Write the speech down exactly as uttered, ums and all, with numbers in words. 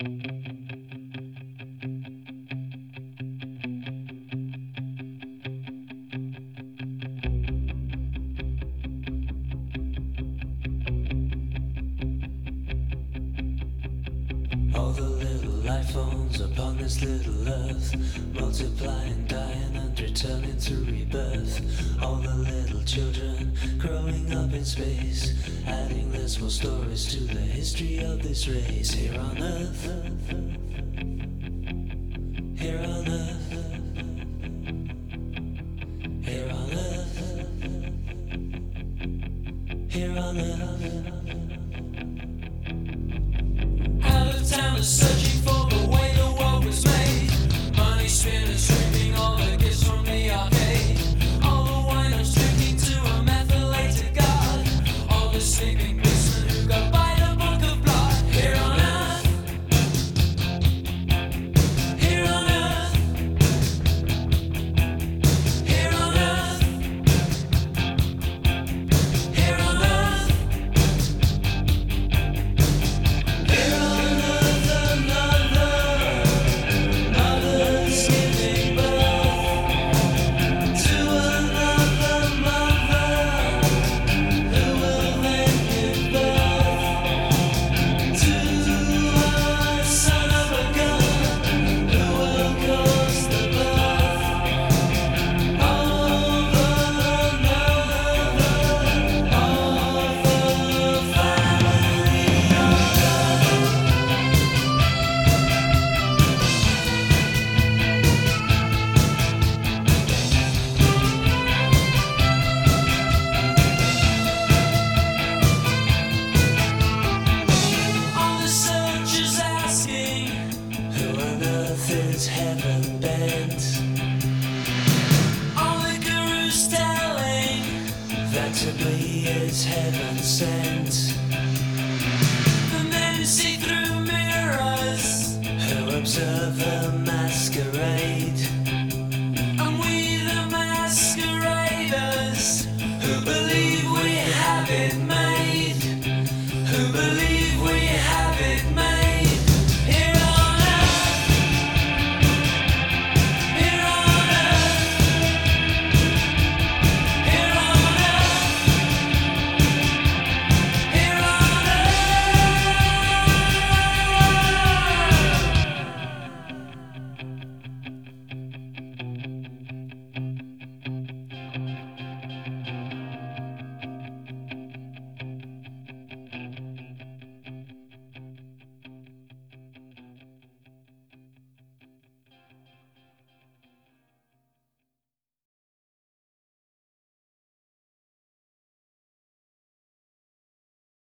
All the little life forms upon this little earth, multiplying, dying, and returning to rebirth. All the little children growing up in space, adding their small stories to the history of this race. Here on earth, here on earth, here on earth, here on earth. Town is searching for the way the world was made. Money spinners drinking all the gifts from the arcade. All the whiners drinking to a methylated god. All the sleeping policemen who go by the book of blood. Here on earth, here on earth, here on earth, here on earth, here on is heaven bent. All the gurus telling that to be is heaven sent. The men see through mirrors who observe them